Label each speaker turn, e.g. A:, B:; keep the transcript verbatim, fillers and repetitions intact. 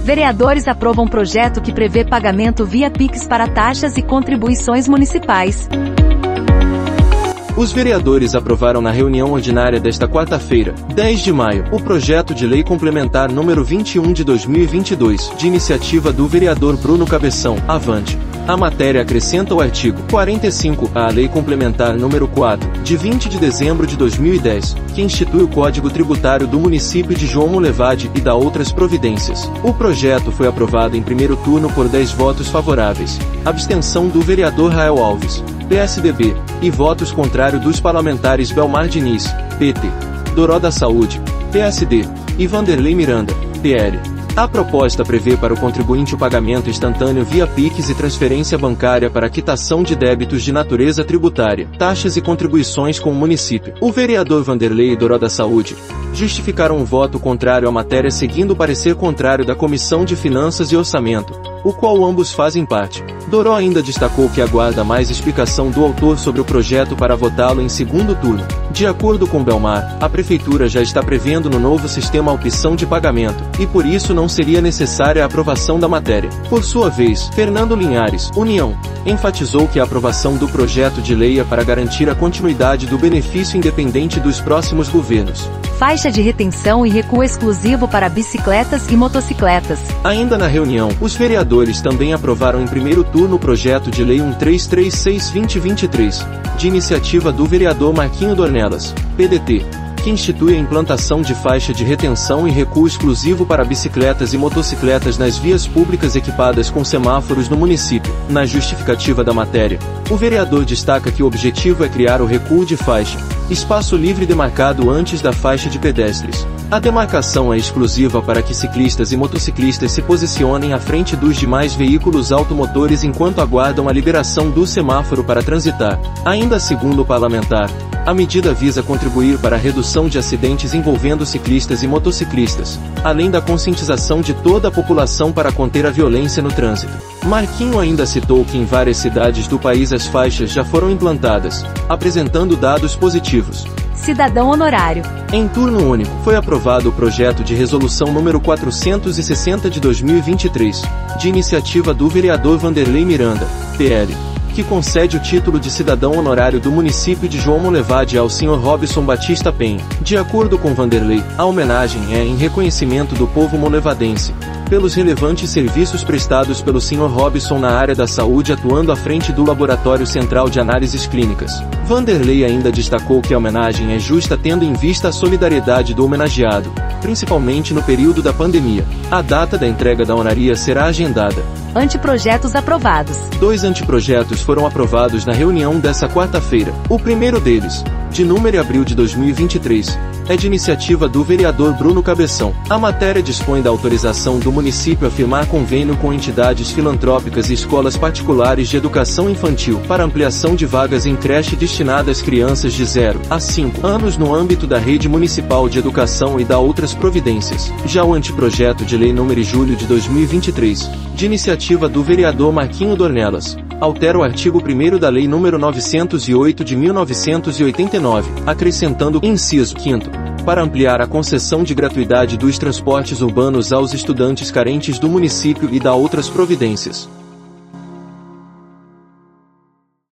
A: Vereadores aprovam projeto que prevê pagamento via Pix para taxas e contribuições municipais.
B: Os vereadores aprovaram na reunião ordinária desta quarta-feira, dez de maio, o projeto de lei complementar número vinte e um de dois mil e vinte e dois, de iniciativa do vereador Bruno Cabeção, Avante. A matéria acrescenta o artigo quarenta e cinco à Lei Complementar número quatro, de vinte de dezembro de dois mil e dez, que institui o Código Tributário do município de João Monlevade e dá outras providências. O projeto foi aprovado em primeiro turno por dez votos favoráveis, abstenção do vereador Rael Alves, P S D B, e votos contrários dos parlamentares Belmar Diniz, P T, Doró da Saúde, P S D, e Vanderlei Miranda, P L. A proposta prevê para o contribuinte o pagamento instantâneo via Pix e transferência bancária para quitação de débitos de natureza tributária, taxas e contribuições com o município. O vereador Vanderlei e Doró da Saúde justificaram um voto contrário à matéria seguindo o parecer contrário da Comissão de Finanças e Orçamento, o qual ambos fazem parte. Doró ainda destacou que aguarda mais explicação do autor sobre o projeto para votá-lo em segundo turno. De acordo com Belmar, a Prefeitura já está prevendo no novo sistema a opção de pagamento, e por isso não seria necessária a aprovação da matéria. Por sua vez, Fernando Linhares, União, enfatizou que a aprovação do projeto de lei é para garantir a continuidade do benefício independente dos próximos governos.
A: Faixa de retenção e recuo exclusivo para bicicletas e motocicletas.
B: Ainda na reunião, os vereadores também aprovaram em primeiro turno o projeto de lei cento e trinta e seis barra dois mil e vinte e três, de iniciativa do vereador Marquinho Dornelas, P D T, que institui a implantação de faixa de retenção e recuo exclusivo para bicicletas e motocicletas nas vias públicas equipadas com semáforos no município. Na justificativa da matéria, o vereador destaca que o objetivo é criar o recuo de faixa, espaço livre demarcado antes da faixa de pedestres. A demarcação é exclusiva para que ciclistas e motociclistas se posicionem à frente dos demais veículos automotores enquanto aguardam a liberação do semáforo para transitar. Ainda segundo o parlamentar, a medida visa contribuir para a redução de acidentes envolvendo ciclistas e motociclistas, além da conscientização de toda a população para conter a violência no trânsito. Marquinho ainda citou que em várias cidades do país as faixas já foram implantadas, apresentando dados positivos.
A: Cidadão honorário.
B: Em turno único, foi aprovado o projeto de resolução número quatrocentos e sessenta de dois mil e vinte e três, de iniciativa do vereador Vanderlei Miranda, P L, que concede o título de cidadão honorário do município de João Monlevade ao senhor Robson Batista Penha. De acordo com Vanderlei, a homenagem é em reconhecimento do povo monlevadense, pelos relevantes serviços prestados pelo senhor Robson na área da saúde atuando à frente do Laboratório Central de Análises Clínicas. Vanderlei ainda destacou que a homenagem é justa tendo em vista a solidariedade do homenageado, principalmente no período da pandemia. A data da entrega da honoraria será agendada.
A: Anteprojetos aprovados.
B: Dois anteprojetos foram aprovados na reunião dessa quarta-feira. O primeiro deles, de número abril de dois mil e vinte e três, é de iniciativa do vereador Bruno Cabeção. A matéria dispõe da autorização do município a firmar convênio com entidades filantrópicas e escolas particulares de educação infantil para ampliação de vagas em creche destinadas às crianças de zero a cinco anos no âmbito da rede municipal de educação e da outras providências. Já o anteprojeto de lei número julho de dois mil e vinte e três, de iniciativa do vereador Marquinho Dornelas, altera o artigo primeiro da Lei número novecentos e oito de mil novecentos e oitenta e nove, acrescentando o inciso quinto, para ampliar a concessão de gratuidade dos transportes urbanos aos estudantes carentes do município e da outras providências.